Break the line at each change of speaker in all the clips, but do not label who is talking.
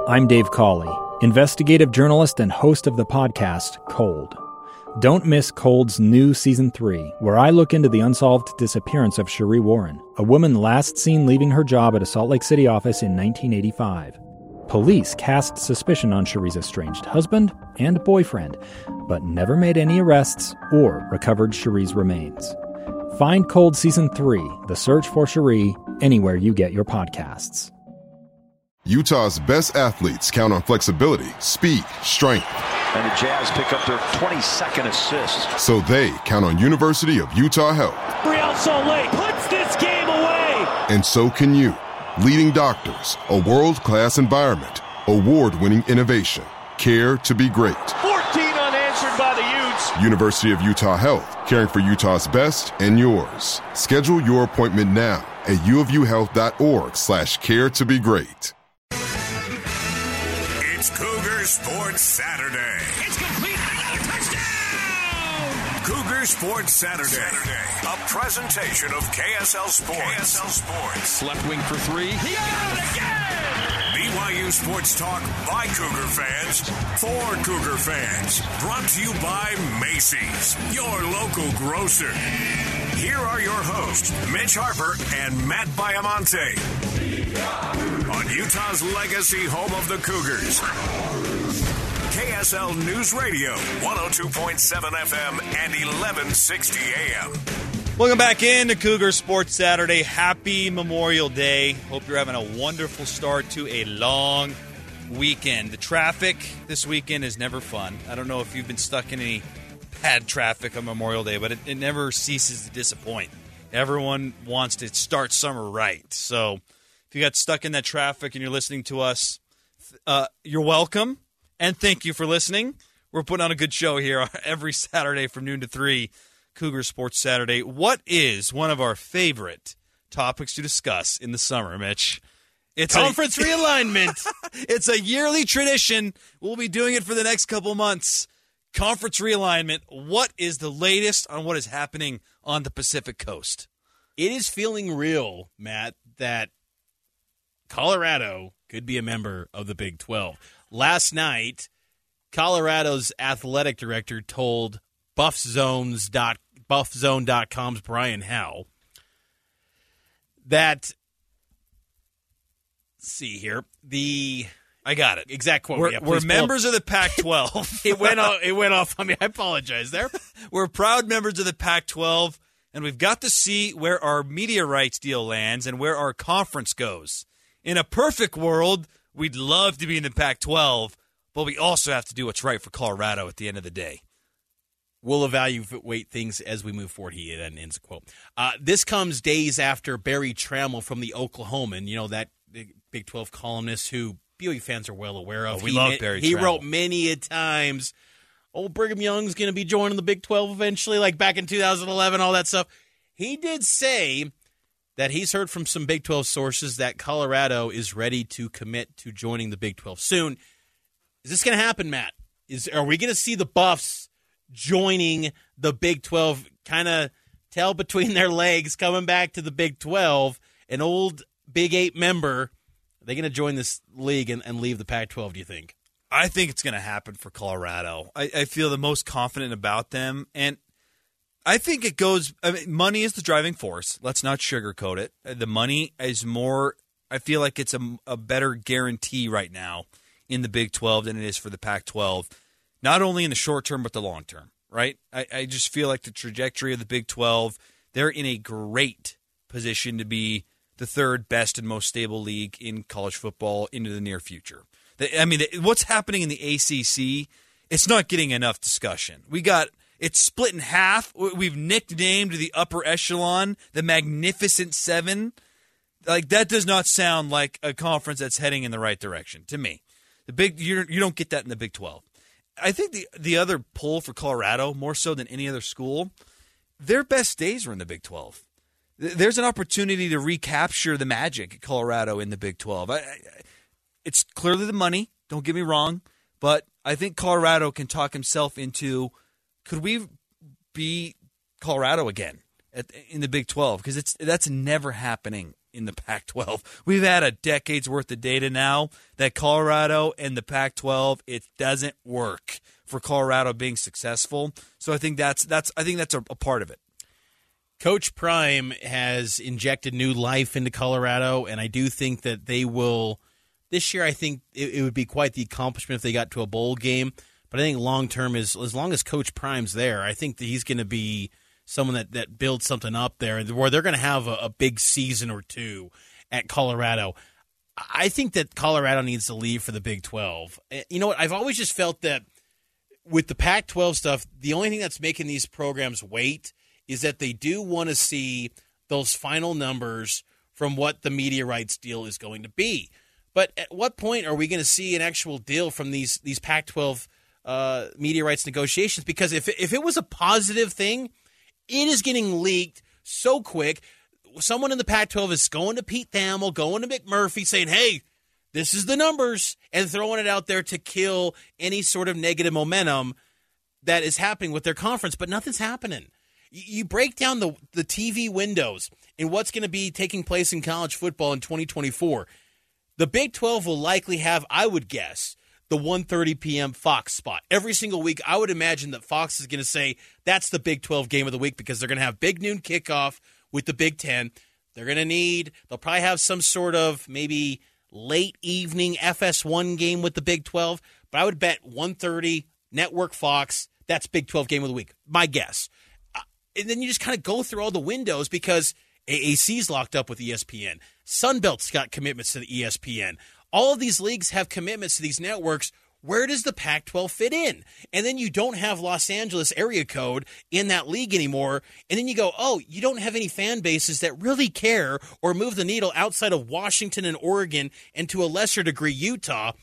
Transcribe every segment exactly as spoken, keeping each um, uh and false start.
I'm Dave Cawley, investigative journalist and host of the podcast Cold. Don't miss Cold's new Season three, where I look into the unsolved disappearance of Cherie Warren, a woman last seen leaving her job at a Salt Lake City office in nineteen eighty-five. Police cast suspicion on Cherie's estranged husband and boyfriend, but never made any arrests or recovered Cherie's remains. Find Cold Season three, The Search for Cherie, anywhere you get your podcasts.
Utah's best athletes count on flexibility, speed, strength.
And the Jazz pick up their twenty-second assist.
So they count on University of Utah Health.
Real Salt Lake puts this game away.
And so can you. Leading doctors, a world-class environment, award-winning innovation, care to be great.
fourteen unanswered by the Utes.
University of Utah Health, caring for Utah's best and yours. Schedule your appointment now at uofuhealth.org slash care to be great.
It's Cougar Sports Saturday.
It's complete. Another touchdown.
Cougar Sports Saturday. Saturday. A presentation of K S L Sports. K S L Sports.
Left wing for three. He got it again.
B Y U Sports Talk by Cougar fans for Cougar fans. Brought to you by Macy's, your local grocer. Here are your hosts, Mitch Harper and Matt Baiamonte. On Utah's legacy home of the Cougars. K S L News Radio, one oh two point seven F M and eleven sixty A M.
Welcome back in to Cougar Sports Saturday. Happy Memorial Day. Hope you're having a wonderful start to a long weekend. The traffic this weekend is never fun. I don't know if you've been stuck in any bad traffic on Memorial Day, but it, it never ceases to disappoint. Everyone wants to start summer right. So if you got stuck in that traffic and you're listening to us, uh, you're welcome, and thank you for listening. We're putting on a good show here every Saturday from noon to three. Cougar Sports Saturday. What is one of our favorite topics to discuss in the summer, Mitch? It's
conference
a,
realignment.
It's a yearly tradition. We'll be doing it for the next couple months. Conference realignment. What is the latest on what is happening on the Pacific Coast?
It is feeling real, Matt, that Colorado could be a member of the Big twelve. Last night, Colorado's athletic director told buff zones dot buff zone dot com's Brian Howe that, let's see here, the
I got it.
Exact quote.
We're,
yeah,
we're members
pull.
of the Pac twelve.
it went off, it went off on me. I apologize there.
We're proud members of the Pac twelve, and we've got to see where our media rights deal lands and where our conference goes. In a perfect world, we'd love to be in the Pac twelve, but we also have to do what's right for Colorado at the end of the day.
We'll evaluate things as we move forward, he ends the quote. Uh, this comes days after Barry Trammell from the Oklahoman, you know, that Big twelve columnist who B Y U fans are well aware of.
Oh, we
he,
love Barry
He
Trammell.
wrote many a times, oh, Brigham Young's going to be joining the Big twelve eventually, like back in two thousand eleven, all that stuff. He did say that he's heard from some Big twelve sources that Colorado is ready to commit to joining the Big twelve soon. Is this going to happen, Matt? Is Are we going to see the Buffs joining the Big twelve, kind of tail between their legs, coming back to the Big twelve, an old Big Eight member? Are they going to join this league and, and leave the Pac twelve, do you think?
I think it's going to happen for Colorado. I, I feel the most confident about them, and I think it goes I mean, money is the driving force. Let's not sugarcoat it. The money is more – I feel like it's a, a better guarantee right now in the Big twelve than it is for the Pac twelve. Not only in the short term, but the long term, right? I, I just feel like the trajectory of the Big twelve, they're in a great position to be the third best and most stable league in college football into the near future. The, I mean, the, what's happening in the A C C, it's not getting enough discussion. We got it's split in half. We've nicknamed the upper echelon the Magnificent Seven. Like, that does not sound like a conference that's heading in the right direction to me. The big you you don't get that in the Big twelve. I think the the other pull for Colorado, more so than any other school, their best days are in the Big twelve. There's an opportunity to recapture the magic at Colorado in the Big twelve. I, I, it's clearly the money, don't get me wrong, but I think Colorado can talk himself into, could we be Colorado again at, in the Big twelve? Because it's that's never happening in the Pac twelve. We've had a decade's worth of data now that Colorado and the Pac twelve, it doesn't work for Colorado being successful. So I think that's that's I think that's a, a part of it.
Coach Prime has injected new life into Colorado, and I do think that they will this year. I think it, it would be quite the accomplishment if they got to a bowl game. But I think long term is as long as Coach Prime's there, I think that he's going to be someone that, that builds something up there where they're going to have a, a big season or two at Colorado. I think that Colorado needs to leave for the Big twelve. You know what? I've always just felt that with the Pac twelve stuff, the only thing that's making these programs wait is that they do want to see those final numbers from what the media rights deal is going to be. But at what point are we going to see an actual deal from these these Pac twelve uh, media rights negotiations? Because if if it was a positive thing, it is getting leaked so quick. Someone in the Pac twelve is going to Pete Thamel, going to McMurphy, saying, hey, this is the numbers, and throwing it out there to kill any sort of negative momentum that is happening with their conference. But nothing's happening. You break down the, the T V windows and what's going to be taking place in college football in twenty twenty-four. The Big twelve will likely have, I would guess, the one thirty p.m. Fox spot. Every single week, I would imagine that Fox is going to say that's the Big twelve game of the week because they're going to have big noon kickoff with the Big Ten. They're going to need, they'll probably have some sort of maybe late evening F S one game with the Big twelve. But I would bet one thirty, Network Fox, that's Big twelve game of the week. My guess. Uh, and then you just kind of go through all the windows because A A C's locked up with E S P N. Sunbelt's got commitments to the E S P N. All of these leagues have commitments to these networks. Where does the Pac twelve fit in? And then you don't have Los Angeles area code in that league anymore. And then you go, oh, you don't have any fan bases that really care or move the needle outside of Washington and Oregon and to a lesser degree Utah.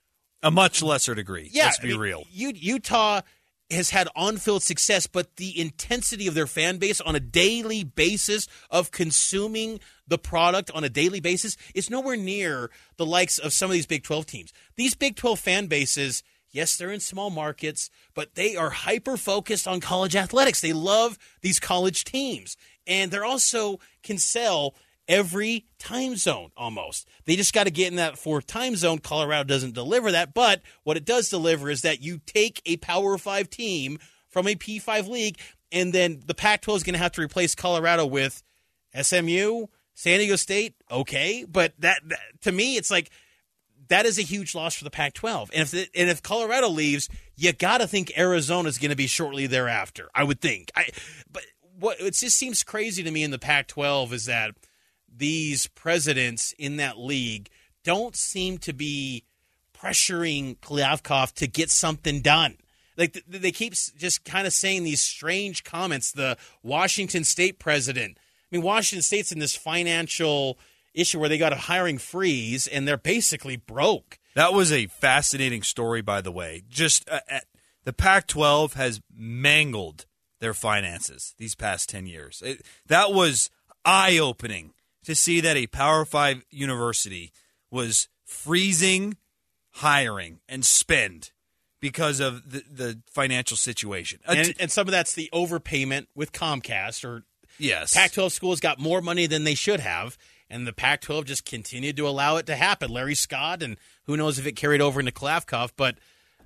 A much lesser degree,
yeah,
let's be
I mean,
real.
U- Utah has had on-field success, but the intensity of their fan base on a daily basis of consuming the product on a daily basis is nowhere near the likes of some of these Big twelve teams. These Big twelve fan bases, yes, they're in small markets, but they are hyper-focused on college athletics. They love these college teams, and they're also can sell every time zone almost. They just got to get in that fourth time zone. Colorado doesn't deliver that, but what it does deliver is that you take a Power five team from a P five league, and then the Pac twelve is going to have to replace Colorado with S M U, San Diego State, okay, but that, that to me, it's like that is a huge loss for the Pac twelve. And if it, and if Colorado leaves, you got to think Arizona is going to be shortly thereafter, I would think. I, but what it just seems crazy to me in the Pac twelve is that these presidents in that league don't seem to be pressuring Kliavkoff to get something done. Like they keep just kind of saying these strange comments. The Washington State president, I mean, Washington State's in this financial issue where they got a hiring freeze and they're basically broke.
That was a fascinating story, by the way. Just uh, uh, the Pac twelve has mangled their finances these past ten years. It, that was eye-opening to see that a Power five university was freezing hiring and spend because of the, the financial situation.
And, and some of that's the overpayment with Comcast. Or
yes.
Pac twelve schools got more money than they should have, and the Pac twelve just continued to allow it to happen. Larry Scott, and who knows if it carried over into Kliavkoff, but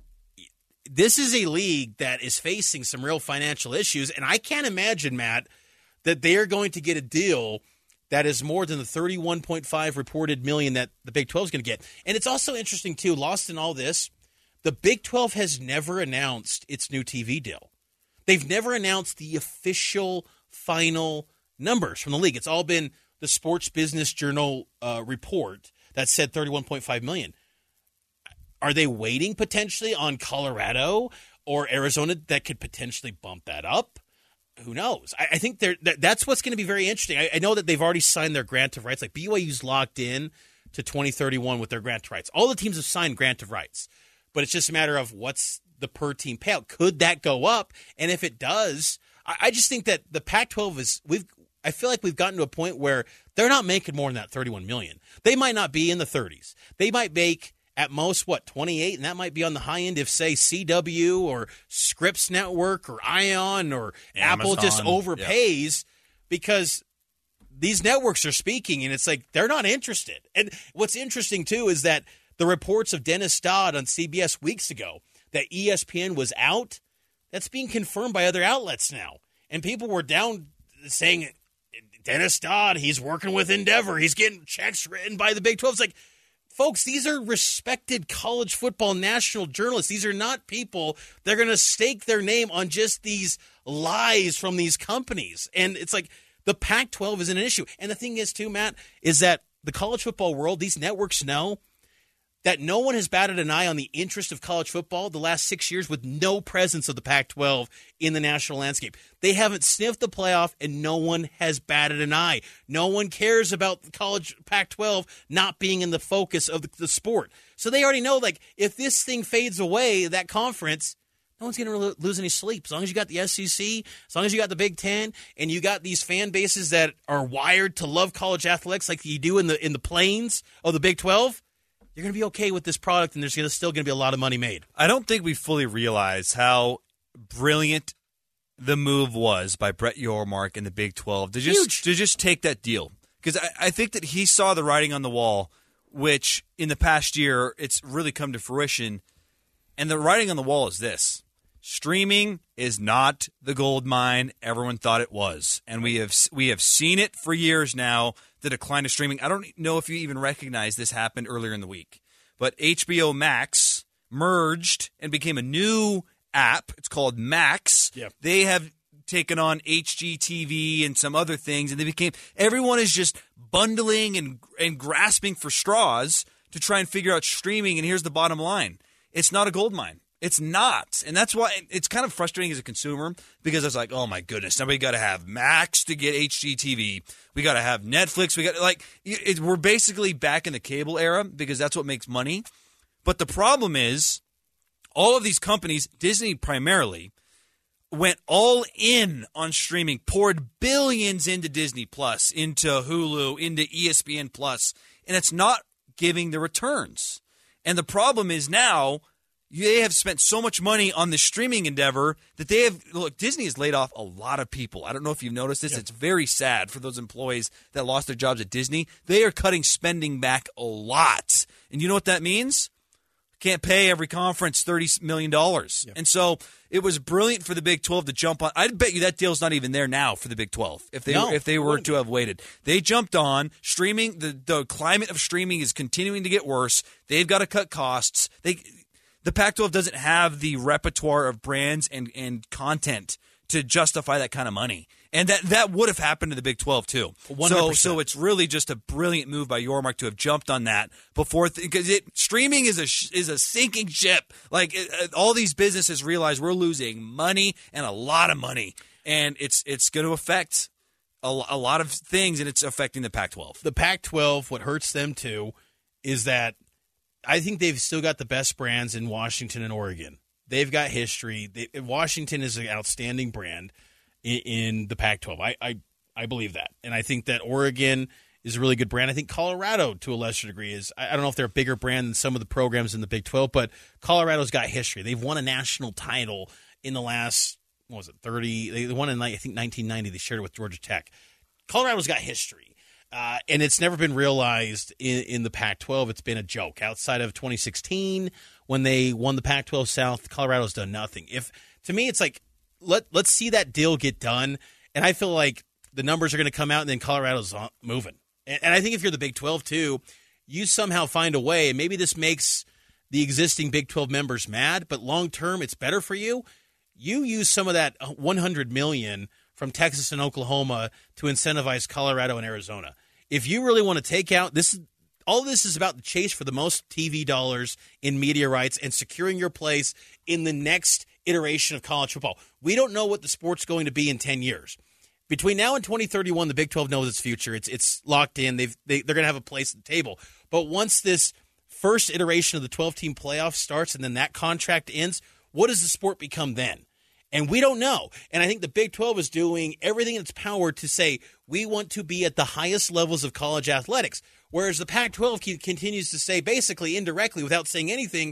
this is a league that is facing some real financial issues, and I can't imagine, Matt, that they are going to get a deal that is more than the thirty-one point five reported million that the Big twelve is going to get. And it's also interesting, too, lost in all this, the Big twelve has never announced its new T V deal. They've never announced the official final numbers from the league. It's all been the Sports Business Journal uh, report that said thirty-one point five million. Are they waiting potentially on Colorado or Arizona that could potentially bump that up? Who knows? I, I think they're, that, that's what's going to be very interesting. I, I know that they've already signed their grant of rights. Like B Y U's locked in to twenty thirty-one with their grant of rights. All the teams have signed grant of rights, but it's just a matter of what's the per team payout. Could that go up? And if it does, I, I just think that the Pac twelve is we've. I feel like we've gotten to a point where they're not making more than that thirty-one million dollars. They might not be in the thirties. They might make at most, what, twenty-eight, and that might be on the high end if, say, C W or Scripps Network or Ion or
Amazon,
Apple just overpays yeah. because these networks are speaking, and it's like they're not interested. And what's interesting, too, is that the reports of Dennis Dodd on C B S weeks ago that E S P N was out, that's being confirmed by other outlets now. And people were down saying, Dennis Dodd, he's working with Endeavor. He's getting checks written by the Big twelve. It's like, folks, these are respected college football national journalists. These are not people that are going to stake their name on just these lies from these companies. And it's like the Pac twelve isn't an issue. And the thing is, too, Matt, is that the college football world, these networks know that no one has batted an eye on the interest of college football the last six years with no presence of the Pac twelve in the national landscape. They haven't sniffed the playoff, and no one has batted an eye. No one cares about the college Pac twelve not being in the focus of the, the sport. So they already know, like, if this thing fades away, that conference, no one's going to lose any sleep. As long as you got the S E C, as long as you got the Big Ten, and you got these fan bases that are wired to love college athletics like you do in the in the plains of the Big twelve, you're going to be okay with this product, and there's gonna, still going to be a lot of money made.
I don't think we fully realize how brilliant the move was by Brett Yormark and the Big twelve to just
Huge.
to just take that deal. Because I, I think that he saw the writing on the wall, which in the past year it's really come to fruition. And the writing on the wall is this. Streaming is not the gold mine everyone thought it was. And we have we have seen it for years now, the decline of streaming. I don't know if you even recognize this happened earlier in the week. But H B O Max merged and became a new app. It's called Max.
Yep.
They have taken on H G T V and some other things, and they became everyone is just bundling and and grasping for straws to try and figure out streaming. And here's the bottom line. It's not a gold mine. It's not. And that's why it's kind of frustrating as a consumer because it's like, oh my goodness, now we got to have Max to get H G T V. We got to have Netflix. We got like it, we're basically back in the cable era because that's what makes money. But the problem is all of these companies, Disney primarily, went all in on streaming, poured billions into Disney Plus, into Hulu, into E S P N Plus, and it's not giving the returns. And the problem is now they have spent so much money on the streaming endeavor that they have – look, Disney has laid off a lot of people. I don't know if you've noticed this. Yep. It's very sad for those employees that lost their jobs at Disney. They are cutting spending back a lot. And you know what that means? Can't pay every conference thirty million dollars. Yep. And so it was brilliant for the Big twelve to jump on. I'd bet you that deal's not even there now for the Big twelve if they,
no,
if they were to have waited. They jumped on. Streaming, the, the climate of streaming is continuing to get worse. They've got to cut costs. They – The Pac twelve doesn't have the repertoire of brands and, and content to justify that kind of money. And that, that would have happened to the Big twelve, too.
one hundred percent.
So so it's really just a brilliant move by Yormark to have jumped on that before th- – because it streaming is a sh- is a sinking ship. Like, it, all these businesses realize we're losing money and a lot of money. And it's it's going to affect a, a lot of things, and it's affecting the Pac twelve.
The Pac twelve, what hurts them, too, is that I think they've still got the best brands in Washington and Oregon. They've got history. They, Washington is an outstanding brand in, in the Pac twelve. I, I I believe that. And I think that Oregon is a really good brand. I think Colorado, to a lesser degree, is – I don't know if they're a bigger brand than some of the programs in the Big twelve, but Colorado's got history. They've won a national title in the last, what was it, thirty – they won in, I think, nineteen ninety. They shared it with Georgia Tech. Colorado's got history. Uh, and it's never been realized in, in the Pac twelve. It's been a joke. Outside of twenty sixteen, when they won the Pac twelve South, Colorado's done nothing. If to me, it's like, let, let's see that deal get done. And I feel like the numbers are going to come out, and then Colorado's moving. And, and I think if you're the Big twelve, too, you somehow find a way, and maybe this makes the existing Big twelve members mad, but long-term, it's better for you. You use some of that one hundred million dollars from Texas and Oklahoma to incentivize Colorado and Arizona. If you really want to take out this, all this is about the chase for the most T V dollars in media rights and securing your place in the next iteration of college football. We don't know what the sport's going to be in ten years. Between now and twenty thirty-one, the Big twelve knows its future. It's it's locked in. They've they, they're going to have a place at the table. But once this first iteration of the twelve-team playoff starts and then that contract ends, what does the sport become then? And we don't know. And I think the Big twelve is doing everything in its power to say we want to be at the highest levels of college athletics, whereas the Pac twelve continues to say basically indirectly without saying anything,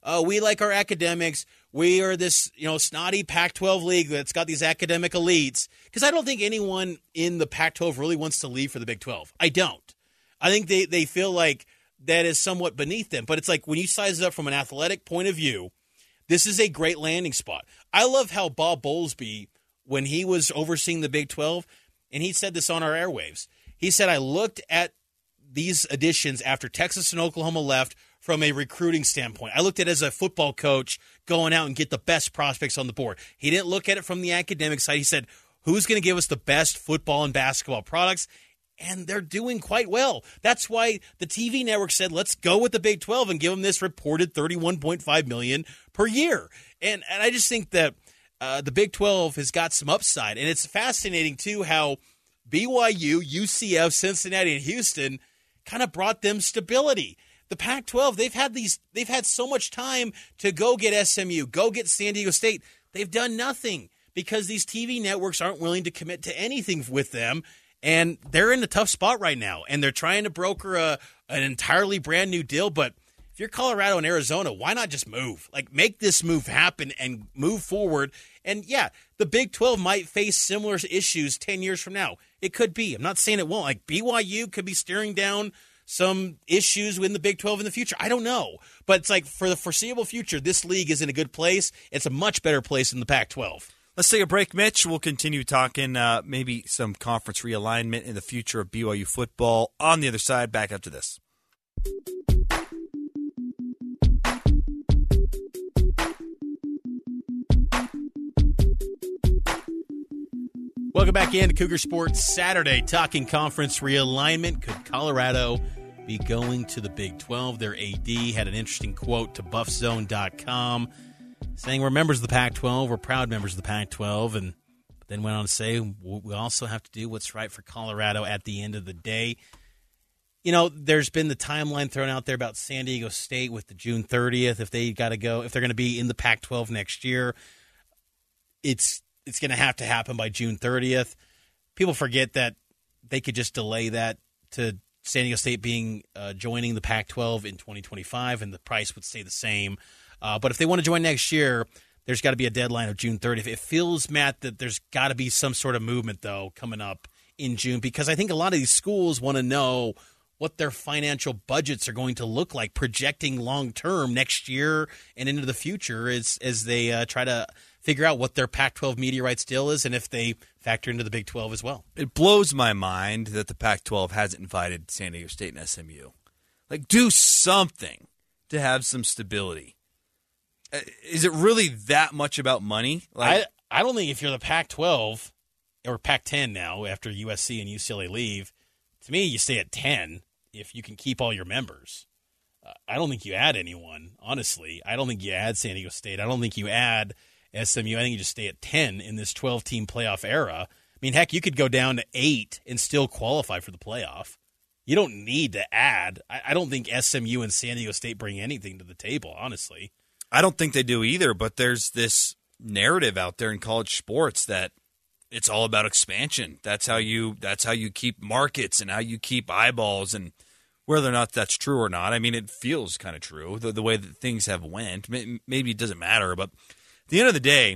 uh, we like our academics. We are this, you know, snotty Pac twelve league that's got these academic elites. Because I don't think anyone in the Pac twelve really wants to leave for the Big twelve. I don't. I think they, they feel like that is somewhat beneath them. But it's like when you size it up from an athletic point of view, this is a great landing spot. I love how Bob Bowlesby, when he was overseeing the Big twelve, and he said this on our airwaves, he said, I looked at these additions after Texas and Oklahoma left from a recruiting standpoint. I looked at it as a football coach going out and get the best prospects on the board. He didn't look at it from the academic side. He said, who's going to give us the best football and basketball products? And they're doing quite well. That's why the T V network said, let's go with the Big twelve and give them this reported thirty-one point five million dollars per year. And and I just think that uh, the Big twelve has got some upside. And it's fascinating, too, how B Y U, U C F, Cincinnati, and Houston kind of brought them stability. The Pac twelve, they've had these, they've had so much time to go get S M U, go get San Diego State. They've done nothing because these T V networks aren't willing to commit to anything with them. And they're in a tough spot right now, and they're trying to broker a, an entirely brand new deal. But if you're Colorado and Arizona, why not just move? Like, make this move happen and move forward. And, yeah, the Big twelve might face similar issues ten years from now. It could be. I'm not saying it won't. Like, B Y U could be staring down some issues in the Big twelve in the future. I don't know. But it's like, for the foreseeable future, this league is in a good place. It's a much better place than the Pac twelve.
Let's take a break, Mitch. We'll continue talking uh, maybe some conference realignment in the future of B Y U football on the other side. Back after this.
Welcome back into Cougar Sports Saturday, talking conference realignment. Could Colorado be going to the Big twelve? Their A D had an interesting quote to buff zone dot com saying, we're members of the Pac twelve, we're proud members of the Pac twelve, and then went on to say, we also have to do what's right for Colorado at the end of the day. You know, there's been the timeline thrown out there about San Diego State with the June thirtieth, if they got to go, if they're going to be in the Pac twelve next year, it's it's going to have to happen by June thirtieth. People forget that they could just delay that to San Diego State being uh, joining the Pac twelve in twenty twenty-five, and the price would stay the same. Uh, but if they want to join next year, there's got to be a deadline of June thirtieth. It feels, Matt, that there's got to be some sort of movement, though, coming up in June, because I think a lot of these schools want to know what their financial budgets are going to look like projecting long-term next year and into the future as, as they uh, try to figure out what their Pac twelve media rights deal is and if they factor into the Big twelve as well.
It blows my mind that the Pac twelve hasn't invited San Diego State and S M U. Like, do something to have some stability. Is it really that much about money? Like,
I, I don't think if you're the Pac twelve or Pac ten now after U S C and U C L A leave, to me you stay at ten if you can keep all your members. Uh, I don't think you add anyone, honestly. I don't think you add San Diego State. I don't think you add S M U. I think you just stay at ten in this twelve-team playoff era. I mean, heck, you could go down to eight and still qualify for the playoff. You don't need to add. I, I don't think S M U and San Diego State bring anything to the table, honestly.
I don't think they do either, but there's this narrative out there in college sports that it's all about expansion. That's how you that's how you keep markets and how you keep eyeballs, and whether or not that's true or not. I mean, it feels kind of true, the, the way that things have went. Maybe it doesn't matter, but at the end of the day,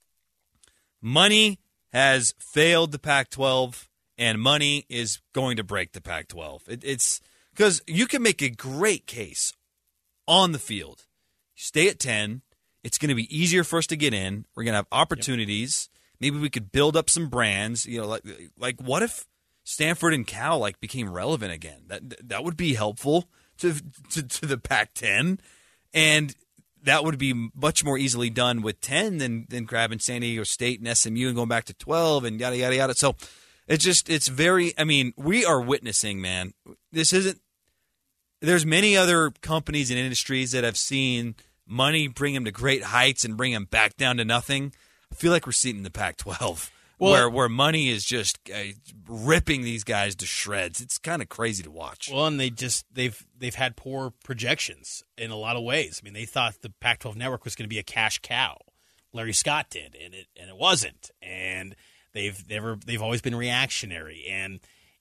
money has failed the Pac twelve, and money is going to break the Pac twelve. It, it's because you can make a great case on the field. Stay at ten. It's going to be easier for us to get in. We're going to have opportunities. Yep. Maybe we could build up some brands. You know, like like what if Stanford and Cal like became relevant again? That that would be helpful to to, to the Pac ten, and that would be much more easily done with ten than than grabbing San Diego State and S M U and going back to twelve and yada yada yada. So it's just it's very. I mean, we are witnessing, man. This isn't. There's many other companies and industries that have seen money bring them to great heights and bring them back down to nothing. I feel like we're seeing in the Pac twelve, well, where where money is just uh, ripping these guys to shreds. It's kind of crazy to watch.
Well, and they just they've they've had poor projections in a lot of ways. I mean, they thought the Pac twelve network was going to be a cash cow. Larry Scott did, and it and it wasn't. And they've never they've always been reactionary. And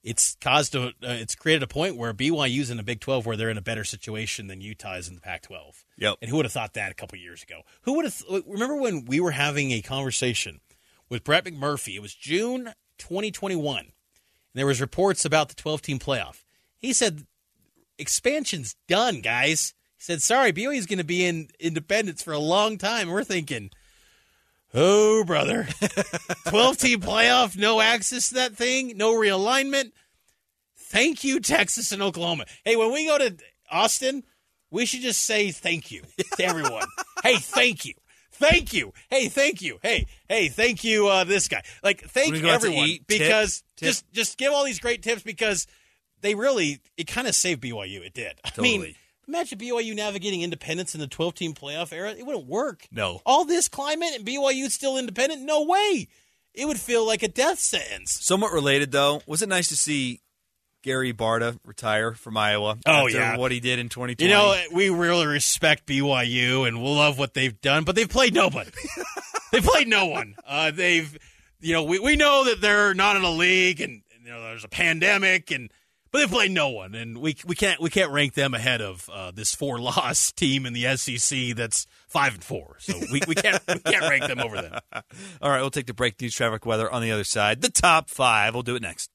it's caused a, uh, it's created a point where B Y U's in the Big twelve where they're in a better situation than Utah is in the Pac twelve.
Yep.
And who would have thought that a couple years ago? Who would have th- remember when we were having a conversation with Brett McMurphy? It was June twenty twenty-one. And there was reports about the twelve-team playoff. He said, expansion's done, guys. He said, sorry, B Y U's going to be in independence for a long time. And we're thinking, oh, brother. twelve-team playoff, no access to that thing, no realignment. Thank you, Texas and Oklahoma. Hey, when we go to Austin, we should just say thank you to everyone. Hey, thank you. Thank you. Hey, thank you. Hey, hey, thank you, uh, this guy. Like, thank everyone.
Eat,
because
tip,
just
tip.
just give all these great tips because they really, it kind of saved B Y U. It did.
Totally.
I mean, imagine B Y U navigating independence in the twelve-team playoff era. It wouldn't work.
No.
All this climate and B Y U still independent? No way. It would feel like a death sentence.
Somewhat related, though, was it nice to see Gary Barta retire from Iowa
oh,
after
yeah.
what he did in twenty twenty?
You know, we really respect B Y U and we'll love what they've done, but they've played nobody. They've played no one. Uh, they've, you know, we, we know that they're not in a league and, you know, there's a pandemic and but they played no one, and we we can't we can't rank them ahead of uh, this four loss team in the S E C that's five and four. So we, we can't we can't rank them over them.
All right, we'll take the break. News, traffic, weather on the other side. The top five. We'll do it next.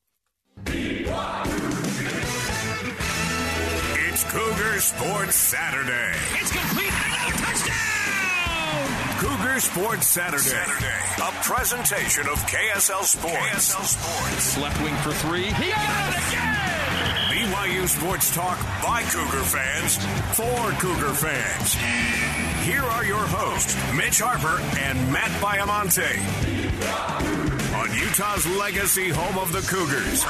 It's Cougar Sports Saturday.
It's complete and another touchdown!
Cougar Sports Saturday. Saturday. A presentation of K S L Sports. K S L Sports.
Left wing for three. He got it again!
B Y U Sports Talk by Cougar fans for Cougar fans. Here are your hosts, Mitch Harper and Matt Baiamonte. On Utah's legacy home of the Cougars.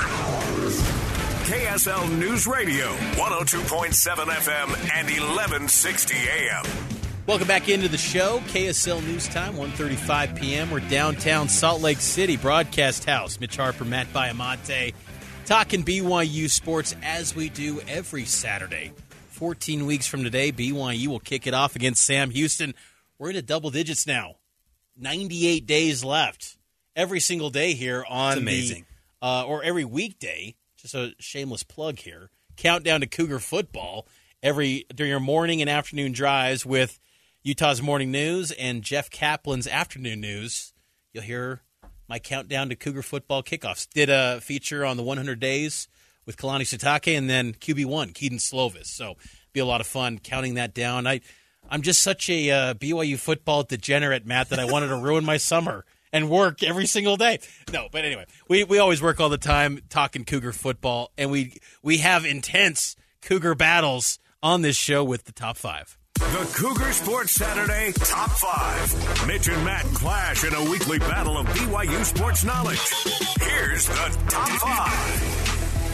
K S L News Radio, one oh two point seven F M and eleven sixty A M.
Welcome back into the show. K S L News Time, one thirty-five p.m. We're downtown Salt Lake City, Broadcast House. Mitch Harper, Matt Baiamonte, talking B Y U sports as we do every Saturday. fourteen weeks from today, B Y U will kick it off against Sam Houston. We're into double digits now. ninety-eight days left. Every single day here on
It's amazing.
the, uh, or every weekday. Just a shameless plug here. Countdown to Cougar football every during your morning and afternoon drives with Utah's Morning News and Jeff Kaplan's Afternoon News. You'll hear my countdown to Cougar football kickoffs. Did a feature on the one hundred days with Kalani Sitake and then Q B one, Keaton Slovis. So be a lot of fun counting that down. I, I'm just such a uh, B Y U football degenerate, Matt, that I wanted to ruin my summer and work every single day. No, but anyway, we, we always work all the time talking Cougar football, and we we have intense Cougar battles on this show with the top five.
The Cougar Sports Saturday Top five. Mitch and Matt clash in a weekly battle of B Y U sports knowledge. Here's the Top five.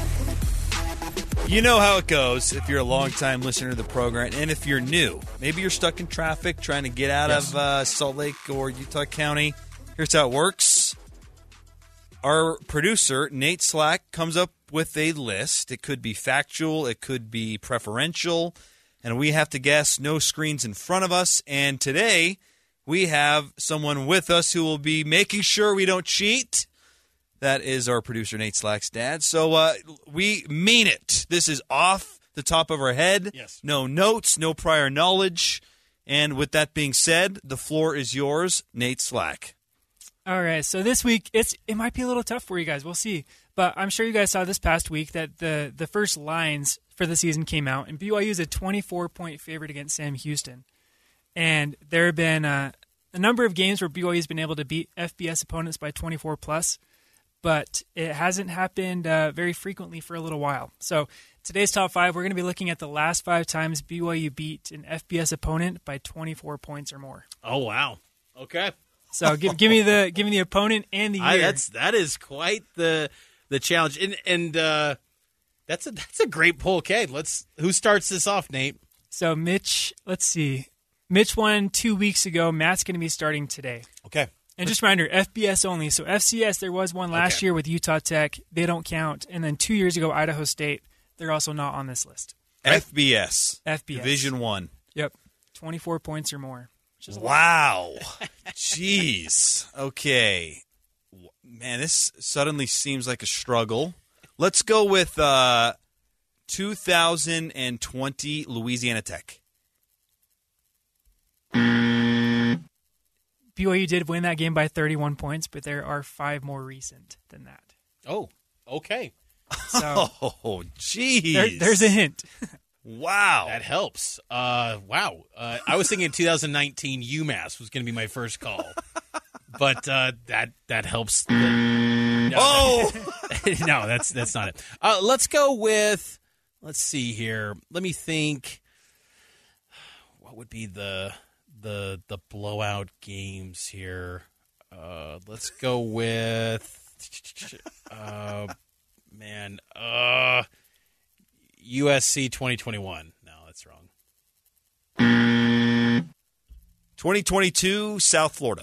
You know how it goes if you're a longtime listener to the program, and if you're new. Maybe you're stuck in traffic trying to get out
Yes.
of uh, Salt Lake or Utah County. Here's how it works. Our producer, Nate Slack, comes up with a list. It could be factual. It could be preferential. And we have to guess. No screens in front of us. And today, we have someone with us who will be making sure we don't cheat. That is our producer, Nate Slack's dad. So uh, we mean it. This is off the top of our head.
Yes.
No notes, no prior knowledge. And with that being said, the floor is yours, Nate Slack.
All right, so this week it's it might be a little tough for you guys. We'll see, but I'm sure you guys saw this past week that the the first lines for the season came out, and B Y U is a twenty-four point favorite against Sam Houston. And there have been uh, a number of games where B Y U has been able to beat F B S opponents by twenty-four plus, but it hasn't happened uh, very frequently for a little while. So today's top five, we're going to be looking at the last five times B Y U beat an F B S opponent by twenty-four points or more.
Oh, wow. Okay.
So give give me the give me the opponent and the year.
I, that's that is quite the the challenge, and and uh, that's a that's a great poll. Okay, let's who starts this off, Nate?
So Mitch, let's see, Mitch won two weeks ago. Matt's going to be starting today.
Okay,
and just a reminder, F B S only. So F C S, there was one last
Okay.
year with Utah Tech. They don't count. And then two years ago, Idaho State. They're also not on this list.
F B S.
F B S.
Division One.
Yep, twenty-four points or more. Which is a lot.
Wow. Jeez. Okay. Man, this suddenly seems like a struggle. Let's go with uh, two thousand twenty Louisiana Tech.
B Y U did win that game by thirty-one points, but there are five more recent than that.
Oh, okay.
So
Oh, jeez.
there, there's a hint.
Wow.
That helps. Uh, wow. Uh, I was thinking two thousand nineteen UMass was going to be my first call. But uh, that that helps. The, no,
Oh!
no, that's that's not it. Uh, let's go with, let's see here. Let me think. What would be the the the blowout games here? Uh, let's go with, uh, man, uh, U S C twenty twenty-one. No, that's wrong.
twenty twenty-two South Florida.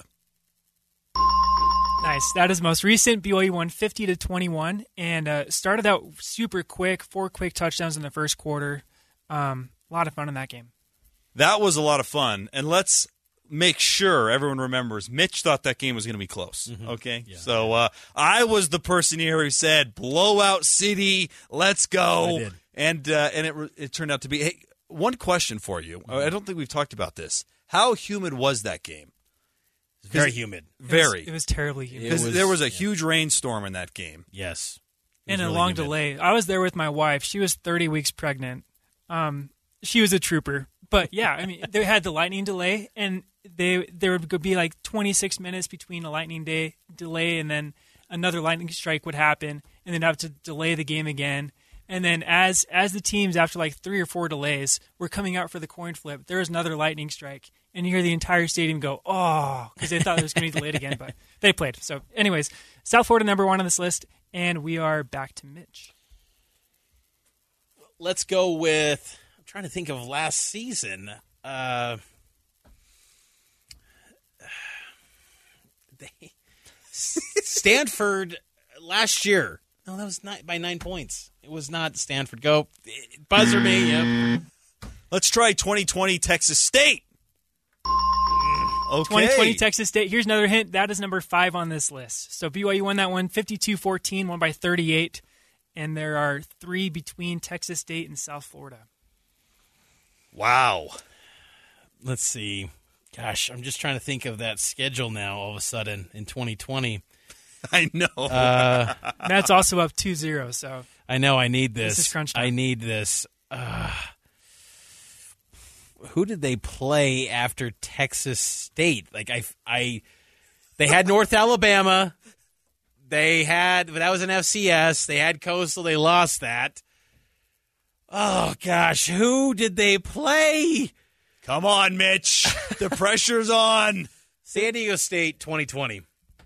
Nice. That is most recent. B Y U won fifty to twenty-one and uh, started out super quick. Four quick touchdowns in the first quarter. Um, a lot of fun in that game.
That was a lot of fun. And let's make sure everyone remembers Mitch thought that game was going to be close.
Mm-hmm.
Okay? Yeah. So uh, I was the person here who said, blowout city, let's go.
I did.
And uh, and it, it turned out to be. Hey, one question for you. Mm-hmm. I don't think we've talked about this. How humid was that game?
Very humid.
Very.
It was, it was terribly humid.
Because there was a yeah. huge rainstorm in that game.
Yes.
And a
really
long
humid.
delay. I was there with my wife. She was thirty weeks pregnant. Um, she was a trooper. But, yeah, I mean, they had the lightning delay, and they there would be like twenty-six minutes between a lightning day delay and then another lightning strike would happen, and then have to delay the game again. And then as as the teams, after like three or four delays, were coming out for the coin flip, there was another lightning strike. And you hear the entire stadium go, oh, because they thought it was going to be delayed again, but they played. So anyways, South Florida number one on this list, and we are back to Mitch.
Let's go with, I'm trying to think of last season. Uh, they, Stanford last year. No, that was not by nine points. It was not Stanford. Go. Buzzer me. Yep.
Let's try twenty twenty Texas State. Okay.
twenty twenty Texas State. Here's another hint. That is number five on this list. So B Y U won that one fifty-two fourteen, won by thirty-eight. And there are three between Texas State and South Florida.
Wow.
Let's see. Gosh, I'm just trying to think of that schedule now all of a sudden in twenty twenty.
I know.
Uh,
Matt's also up two zero, so.
I know. I need this.
This is crunch time.
I need this. Uh, who did they play after Texas State? Like I, I, they had North Alabama. They had, but that was an F C S. They had Coastal. They lost that. Oh gosh, who did they play?
Come on, Mitch. The pressure's on.
San Diego State, twenty twenty.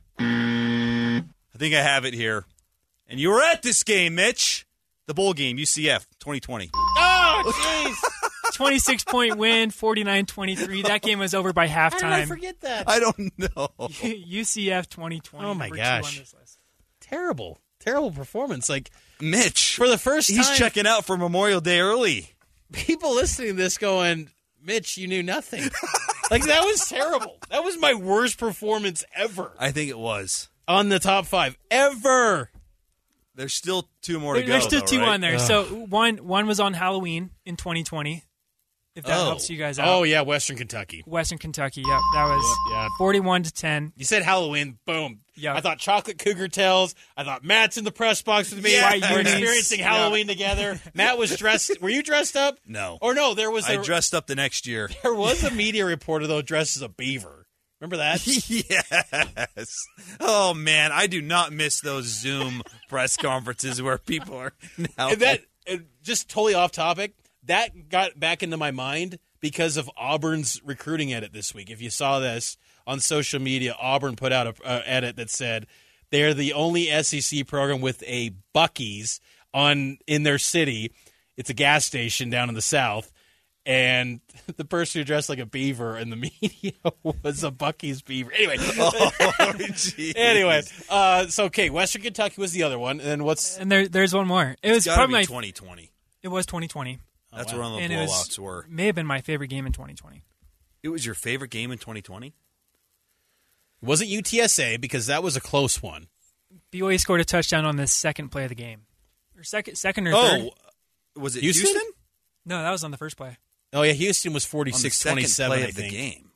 I think I have it here. And you were at this game, Mitch. The bowl game, U C F, twenty twenty.
Oh, jeez.
twenty-six point win, forty-nine twenty-three. That game was over by halftime.
How did I forget that?
I don't know.
U C F twenty twenty.
Oh, my
number two
gosh.
on this list.
Terrible, terrible performance. Like,
Mitch,
for the first time,
he's checking out for Memorial Day early.
People listening to this going, Mitch, you knew nothing. Like, that was terrible. That was my worst performance ever.
I think it was.
On the top five. Ever.
There's still two more
There,
to go.
there's still
though,
two
right?
on there.
Ugh.
So one one was on Halloween in twenty twenty. If that
Oh.
helps you guys out.
Oh, yeah, Western Kentucky.
Western Kentucky. Yep, that was
Yep, yeah.
forty-one to ten.
You said Halloween, boom.
Yeah.
I thought Chocolate Cougar Tells. I thought Matt's in the press box with me.
Yes.
We're experiencing Halloween together. Matt was dressed. Were you dressed up?
No.
Or no, there was a,
I dressed up the next year.
there was a media reporter, though, dressed as a beaver. Remember that?
Yes. Oh, man. I do not miss those Zoom press conferences where people are now.
And that, and just totally off topic, that got back into my mind because of Auburn's recruiting edit this week. If you saw this on social media, Auburn put out an uh, edit that said they're the only S E C program with a Buc-ee's on in their city. It's a gas station down in the South. And the person who dressed like a beaver in the media was a Buc-ee's beaver. Anyway,
Oh, geez.
anyway, uh, so okay, Western Kentucky was the other one, and then what's
And there, there's one more. It
It's
was
gotta
probably
be
my,
twenty twenty.
it was twenty twenty.
That's
wow.
where one of the
And it was,
blowouts were.
may have been my favorite game in twenty twenty.
It was your favorite game in twenty twenty?
it wasn't U T S A because that was a close one.
B Y U scored a touchdown on the second play of the game. or second, second or
Oh,
third.
was it
Houston?
Houston?
No, that was on the first play.
Oh, yeah, Houston was
On the
forty-six
second
twenty-seven,
play
I
of the
think.
game.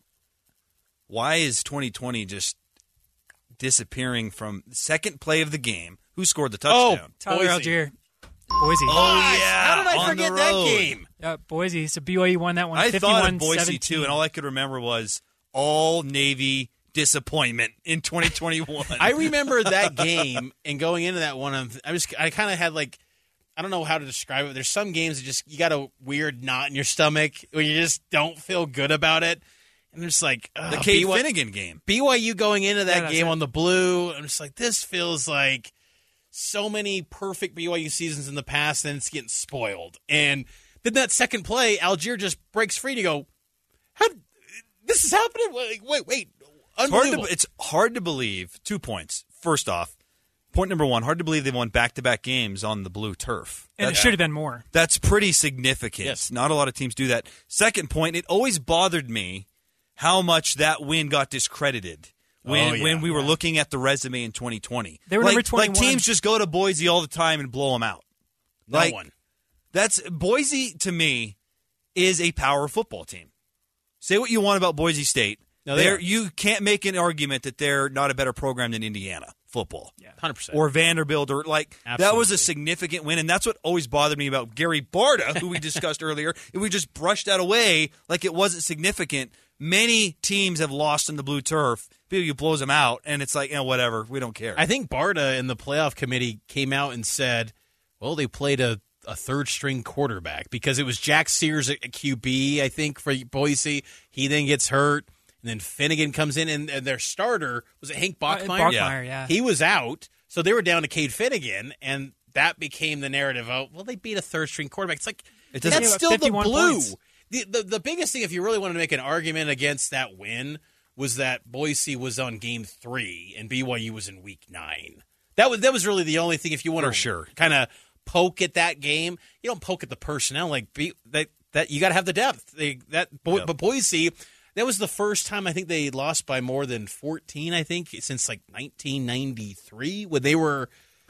Why is twenty twenty just disappearing from the second play of the game? Who scored the touchdown?
Tyler
Boise.
Algier. Boise.
Oh, yeah.
How did I
on
forget
the
that
road.
game?
Yeah, Boise. So B Y U won that one.
I thought of Boise,
fifty-one seventeen.
too, and all I could remember was all Navy disappointment in twenty twenty-one.
I remember that game and going into that one. I'm- I was I kind of had like I don't know how to describe it. There's some games that just you got a weird knot in your stomach where you just don't feel good about it, and it's like
the
uh,
Cade
B Y U
Finnegan game.
B Y U going into
Yeah,
that
that's
game
it.
on the blue. I'm just like, this feels like so many perfect B Y U seasons in the past, and it's getting spoiled. And then that second play, Algier just breaks free to go. How this is happening? Wait, wait, wait.
It's hard,
Unbelievable.
to, it's hard to believe. Two points. First off, point number one, hard to believe they won back-to-back games on the blue turf.
And
That-
it should have been more.
That's pretty significant.
Yes.
Not a lot of teams do that. Second point, it always bothered me how much that win got discredited when
Oh, yeah.
when we were looking at the resume in twenty twenty.
They were
like,
number
like
twenty-one.
teams just go to Boise all the time and blow them out.
no
like,
one.
That's Boise to me is a power football team. Say what you want about Boise State.
No, they
They're-
are.
you can't make an argument that they're not a better program than Indiana football.
one hundred percent.
Or Vanderbilt, or like that was
Absolutely.
a significant win, and that's what always bothered me about Gary Barta, who we discussed earlier. And we just brushed that away like it wasn't significant. Many teams have lost in the blue turf. B Y U blows them out, and it's like, eh, whatever, we don't care.
I think Barta and the playoff committee came out and said, well, they played a, a third string quarterback because it was Jack Sears at Q B, I think, for Boise. He then gets hurt, and then Finnegan comes in, and, and their starter, was it Hank Bachmeier?
Bachmeier,
Yeah.
yeah.
He was out, so they were down to Cade Finnegan, and that became the narrative of, well, they beat a third string quarterback. It's like,
It doesn't-
that's
Yeah,
still the
fifty-one
blue.
points.
The, the the biggest thing, if you really wanted to make an argument against that win, was that Boise was on game three and B Y U was in week nine. That was that was really the only thing. If you want
For
to
sure.
kind of poke at that game, you don't poke at the personnel. Like be, that that you got to have the depth. They, that Bo,
Yep.
but Boise, that was the first time I think they lost by more than fourteen. I think since like nineteen ninety-three when they were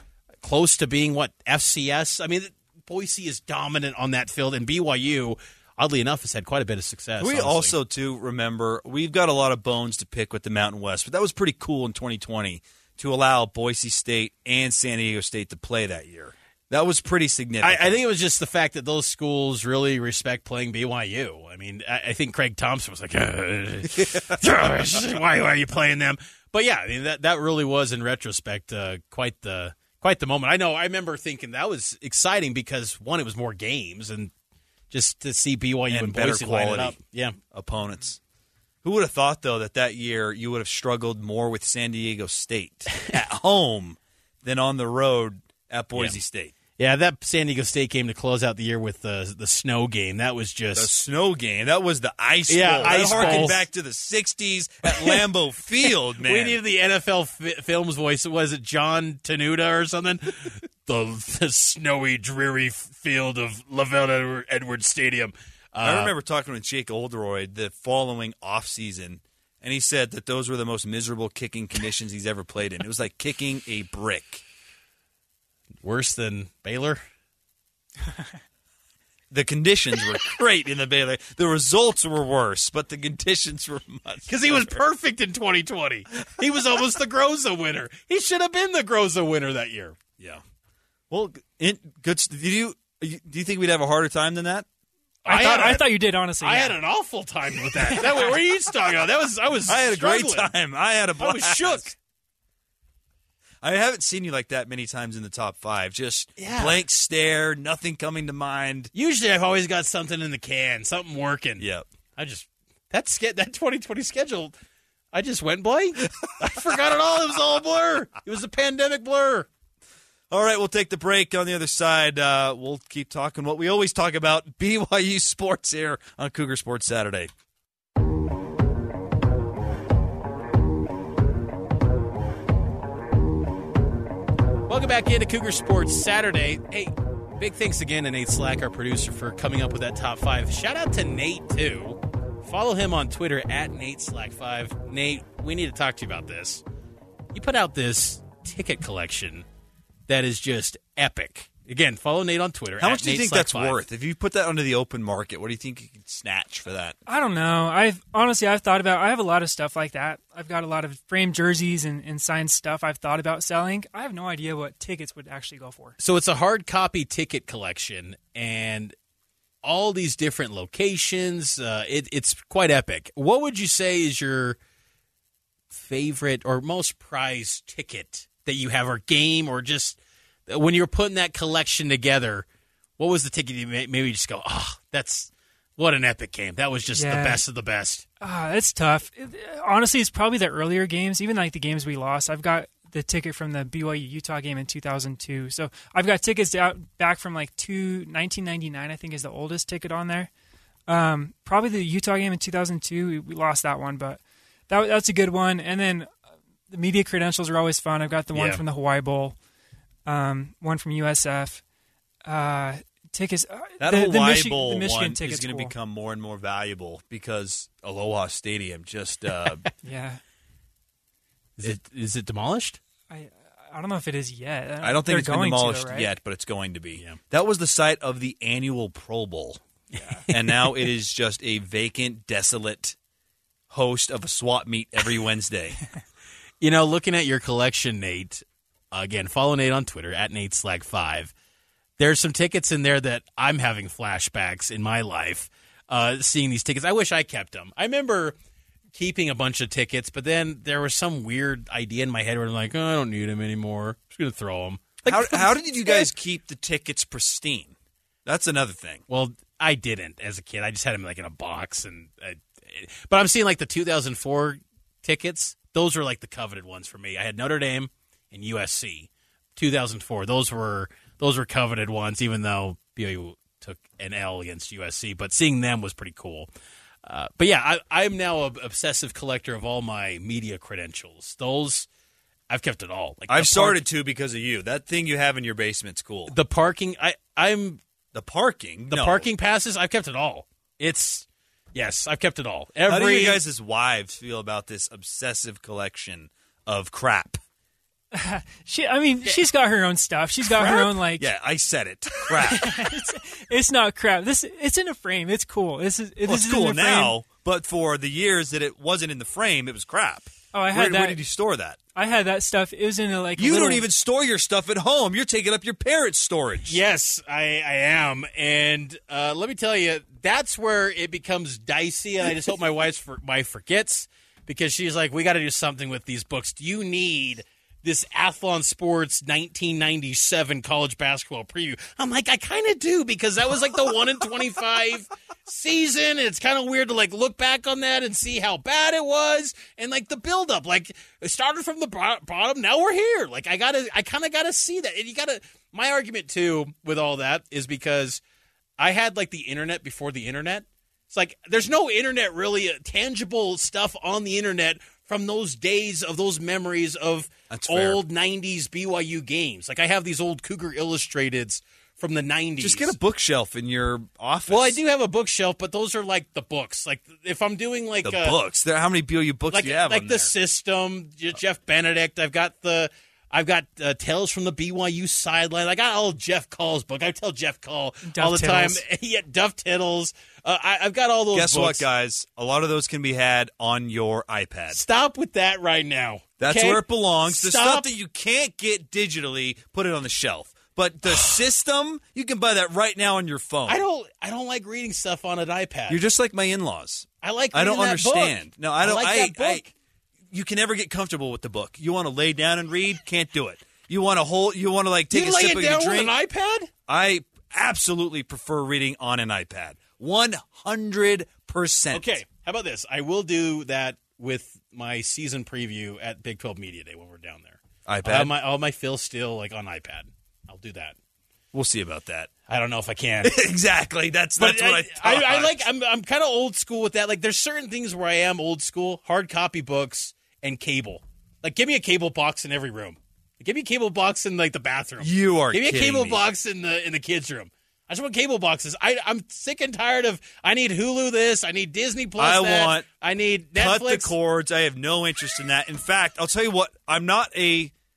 close to being what F C S. I mean, Boise is dominant on that field, and B Y U, oddly enough, has had quite a bit of success.
we
honestly.
also, too, remember, we've got a lot of bones to pick with the Mountain West, but that was pretty cool in twenty twenty to allow Boise State and San Diego State to play that year. That was pretty significant.
I, I think it was just the fact that those schools really respect playing B Y U. I mean, I, I think Craig Thompson was like, "Why are you playing them?" But yeah, I mean that that really was, in retrospect, uh, quite the quite the moment. I know. I remember thinking that was exciting because one, it was more games, and just to see B Y U and,
And better
Boise line it
quality.
up. Yeah,
opponents. Who would have thought, though, that that year you would have struggled more with San Diego State at home than on the road at Boise
Yeah.
State?
yeah. That San Diego State game to close out the year with the the snow game. That was
The
just
snow game. That was the ice
Yeah,
bowl.
ice
that harkened
balls.
back to the sixties at Lambeau Field, man.
We needed the N F L fi- Films voice. Was it John Tenuta or something? the, the snowy, dreary field of Lavelle Edward, Edwards Stadium. Uh,
I remember talking with Jake Oldroyd the following offseason, and he said that those were the most miserable kicking conditions he's ever played in. It was like kicking a brick.
worse than Baylor.
The conditions were great in the Baylor. The results were worse, but the conditions were much
Because he was
better.
perfect in twenty twenty. He was almost the Groza winner. He should have been the Groza winner that year.
Yeah. Well, in, good. Did you do you think we'd have a harder time than that?
I,
I
thought
had a-
I thought you did, honestly.
I
yeah.
had an awful time with that. that what are you talking about? That was I was.
I had a great
struggling.
time. I had a
I
blast.
was shook.
I haven't seen you like that many times in the top five. Just
Yeah.
blank stare, nothing coming to mind.
Usually, I've always got something in the can, something working.
Yep.
I just that ske- that twenty twenty schedule, I just went blank. I forgot it all. It was all a blur. It was a pandemic blur.
All right, we'll take the break. On the other side, uh, we'll keep talking what we always talk about, B Y U sports here on Cougar Sports Saturday.
Welcome back into Cougar Sports Saturday. Hey, big thanks again to Nate Slack, our producer, for coming up with that top five. Shout out to Nate, too. Follow him on Twitter at Nate Slack five. Nate, we need to talk to you about this. You put out this ticket collection that is just epic. Again, follow Nate on Twitter.
How much do you
Nate
think
Slack
that's
five.
worth? If you put that onto the open market, what do you think you can snatch for that?
I don't know. I've honestly, I've thought about. I have a lot of stuff like that. I've got a lot of framed jerseys and, and signed stuff. I've thought about selling. I have no idea what tickets would actually go for.
So it's a hard copy ticket collection, and all these different locations. Uh, it, it's quite epic. What would you say is your favorite or most prized ticket that you have, or game, or just when you're putting that collection together? What was the ticket you made? Maybe you just go, oh, that's what an epic game. That was just
Yeah.
the best of the best.
Ah, it's tough. It- honestly, it's probably the earlier games, even like the games we lost. I've got the ticket from the B Y U Utah game in two thousand two. So I've got tickets out back from like two, nineteen ninety-nine, I think is the oldest ticket on there. Um, probably the Utah game in two thousand two. We, we lost that one, but that that's a good one. And then uh, the media credentials are always fun. I've got the one
Yeah.
from the Hawaii Bowl, um, one from U S F. Uh, tickets. Uh,
That
the, the
Hawaii
Michi-
Bowl
the Michigan
one is
ticket's
going to
cool.
become more and more valuable because Aloha Stadium just uh,
Yeah.
Is it is it demolished?
I I don't know if it is yet.
I don't think
They're
it's been
going to,
demolished
right?
yet, but it's going to be. That was the site of the annual Pro Bowl. And now it is just a vacant, desolate host of a swap meet every Wednesday.
You know, looking at your collection, Nate, again, follow Nate on Twitter, at Nate Slag five. There's some tickets in there that I'm having flashbacks in my life, uh, seeing these tickets. I wish I kept them. I remember keeping a bunch of tickets, but then there was some weird idea in my head where I'm like, oh, I don't need them anymore. I'm just going to throw them. Like,
How, how did you guys keep the tickets pristine? That's another thing.
Well, I didn't as a kid. I just had them like in a box, and I, but I'm seeing like the two thousand four tickets. Those were like the coveted ones for me. I had Notre Dame and U S C. two thousand four. Those were those were coveted ones, even though B Y U took an L against U S C. But seeing them was pretty cool. Uh, but yeah, I, I'm now an obsessive collector of all my media credentials. Those I've kept it all. Like
I've
the
started to because of you. That thing you have in your basement's cool.
The parking, I I'm
The parking?
the
No.
parking passes. I've kept it all. It's yes, I've kept it all. Every
How do you guys' wives feel about this obsessive collection of crap?
She, I mean, she's got her own stuff. She's got her own like.
Yeah, I said it. Crap.
it's, it's not crap. This it's in a frame. It's cool. This is it
Well,
is
it's
in
cool
a frame.
now, but for the years that it wasn't in the frame, it was crap.
Oh, I had
where,
that.
where did you store that?
I had that stuff. It was in a like. a
You
little,
don't even store your stuff at home. You're taking up your parents' storage.
Yes, I, I am, and uh, let me tell you, that's where it becomes dicey. And I just hope my wife's for, wife forgets, because she's like, "We got to do something with these books. Do you need this Athlon Sports nineteen ninety-seven college basketball preview?" I'm like, I kind of do, because that was like the one in twenty-five season, and it's kind of weird to like look back on that and see how bad it was, and like the build up, like it started from the bottom, now we're here. Like I gotta, I kind of gotta see that, and you gotta. My argument too with all that is because I had like the internet before the internet. It's like there's no internet really, uh, tangible stuff on the internet from those days of those memories of
That's fair.
old nineties B Y U games. Like I have these old Cougar Illustrateds from the nineties.
Just get a bookshelf in your office.
Well, I do have a bookshelf, but those are like the books. Like if I'm doing like
The
uh,
books. There, how many B O U books
like
do you have
like
on
the
there?
System, J- Jeff Benedict. I've got the I've got uh, Tales from the B Y U Sideline. I got all Jeff Call's book. I tell Jeff Call
Duff
all the
Tittles.
time. Yeah, Duff Tittles. Uh, I, I've got all those.
Guess
books.
what, guys? A lot of those can be had on your iPad.
Stop with that right now.
That's
okay?
where it belongs. The
Stop.
stuff that you can't get digitally, put it on the shelf. But the system, you can buy that right now on your phone.
I don't. I don't like reading stuff on an iPad.
You're just like my in-laws.
I like.
I don't
reading that book.
understand. No, I don't.
like
I,
that book.
I- you can never get comfortable with the book. You want to lay down and read, can't do it. You want to hold. You want to like take
you
a
lay
sip
it
of your
down
drink.
with an iPad?
I absolutely prefer reading on an iPad. One hundred percent.
Okay, how about this? I will do that with my season preview at Big twelve Media Day when we're down there.
iPad?
I'll have my, all my Phil still like on iPad. I'll do that.
We'll see about that.
I don't know if I can.
Exactly. That's
But
that's what I
I,
thought.
I, I like. I'm I'm kind of old school with that. Like, there's certain things where I am old school: hard copy books and cable. Like, give me a cable box in every room. Give me a cable box in like the bathroom.
You are
Give me a
kidding
cable
me.
box in the in the kids' room. I just want cable boxes. I I'm sick and tired of. I need Hulu this. I need Disney Plus.
I
that.
want
I need Netflix.
Cut the cords. I have no interest in that. In fact, I'll tell you what. I'm not a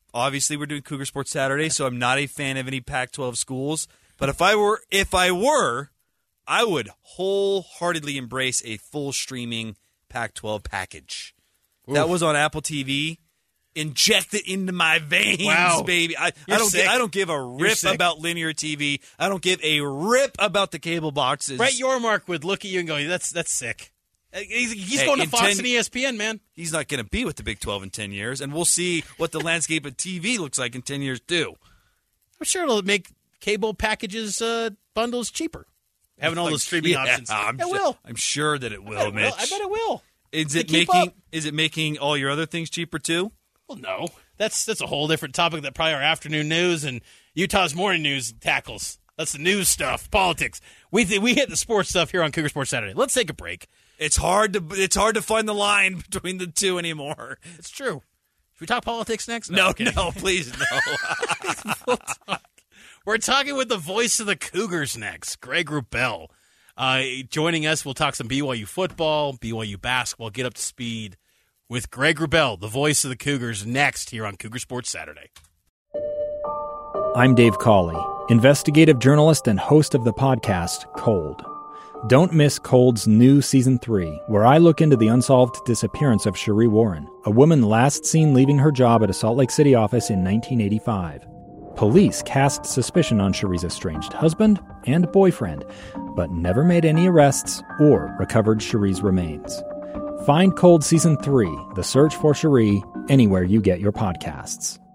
obviously we're doing Cougar Sports Saturday, so I'm not a fan of any Pac twelve schools. But if I were, if I were, I would wholeheartedly embrace a full streaming Pac twelve package. Oof. That was on Apple T V. Inject it into my veins,
wow.
baby. I,
You're
I don't.
sick.
Give, I don't give a rip about linear T V. I don't give a rip about the cable boxes.
Brett Yormark would look at you and go, "That's that's sick." He's, he's
hey,
going to Fox
ten,
and E S P N, man.
He's not going to be with the Big twelve in ten years, and we'll see what the landscape of T V looks like in ten years too.
I'm sure it'll make cable packages uh, bundles cheaper. Having all those streaming
yeah,
options,
I'm
it
su-
will.
I'm sure that it
I
will,
bet it
Mitch.
will. I bet it will.
Is
To
it
keep
making?
up.
Is it making all your other things cheaper too?
Well, no. That's that's a whole different topic that probably our afternoon news and Utah's morning news tackles. That's the news stuff, politics. We th- we hit the sports stuff here on Cougar Sports Saturday. Let's take a break.
It's hard to it's hard to find the line between the two anymore.
It's true. Should we talk politics next?
No,
okay.
no, please no.
we'll talk. We're talking with the voice of the Cougars next, Greg Wrubell. Uh, joining us, we'll talk some B Y U football, B Y U basketball, get up to speed with Greg Wrubell, the voice of the Cougars, next here on Cougar Sports Saturday.
I'm Dave Cawley, investigative journalist and host of the podcast Cold. Don't miss Cold's new Season three, where I look into the unsolved disappearance of Cherie Warren, a woman last seen leaving her job at a Salt Lake City office in nineteen eighty-five. Police cast suspicion on Cherie's estranged husband and boyfriend, but never made any arrests or recovered Cherie's remains. Find Cold Season three, The Search for Cherie, anywhere you get your podcasts.